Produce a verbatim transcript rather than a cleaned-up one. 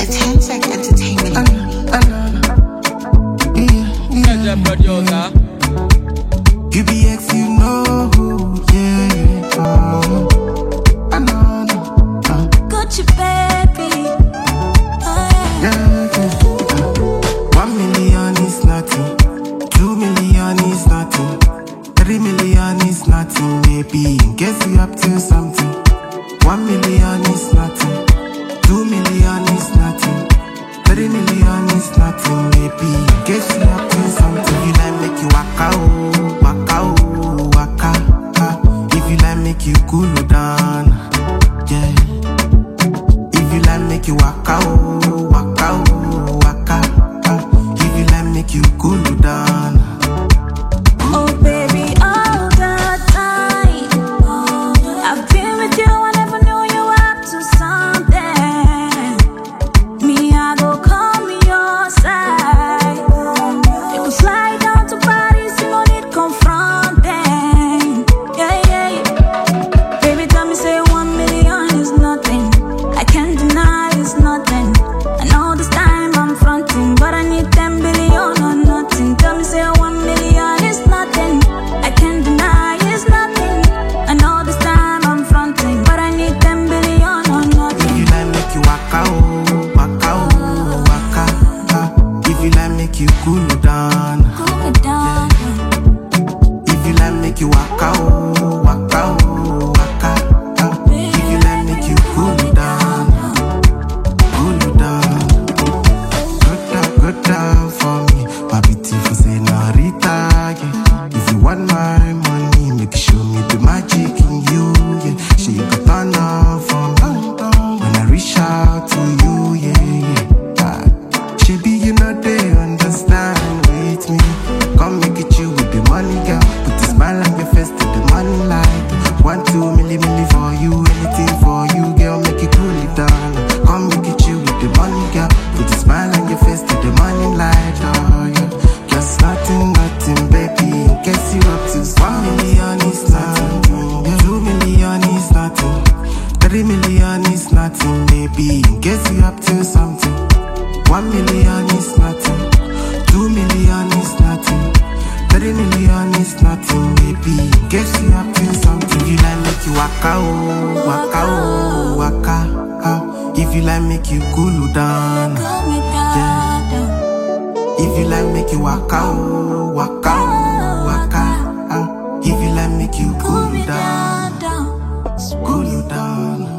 It's Handsack Entertainment. I know, I know. Yeah, yeah. Producer. U B X, you know who, yeah. Oh, I know, I know. Uh, Gucci baby. Oh, yeah. yeah, yeah. Uh, one million is nothing. Two million is nothing. Three million is nothing, baby. In case you up to something. One million is nothing. Two million is nothing. Three million is nothing, baby. In case you up to something. You like make you waka oh, waka oh, waka. Ah. If you like make you cool down, yeah. If you like make you waka oh, waka oh, waka. Ah. If you like make you cool down. Oh baby, all the time. I've been with you, I never knew you were up to something. Me, I go call me your side. You can fly down to Paris, you don't need confronting. Yeah, yeah, yeah. Baby, tell me, say one million is nothing. I can't deny it's nothing. I know this time I'm fronting, but I need ten billion or nothing. Tell me, say one million is nothing. I can't deny it's nothing. I know this time I'm fronting, but I need ten billion or nothing. If you like make you waka oh, waka oh, waka. Ah. If you like make you cool down. Cool it down. If you like make you waka oh, waka oh, waka. Ah. If you like make you cool down, cool down. Good down, good down for me, my beautiful señorita. Yeah. If you want my money, make you show me the magic in you. Yeah. She go turn up for me when I reach out to you. Yeah, yeah. Ah. She be you know they understand with me. Come make it you with the money, girl. Put a smile on your face to the money light. One, two, milli, milli for you. Anything for you, girl, make it cool it down. Come make it you with the money, girl. Put a smile on your face to the money light. Oh, yeah. Just nothing, nothing, baby. In case you up to one million is nothing. Yeah. Two million is nothing. Three million is nothing, baby. In case you up to something. One million is nothing. Two million is nothing. Three million is nothing, baby. In case you up to something. If you like make you waka oh, waka oh, waka. Ah. If you like make you cool down. Cool me down, down. If you like make you waka oh, waka oh, waka. Ah. If you like make you Cool cool me down, down, down. cool you down.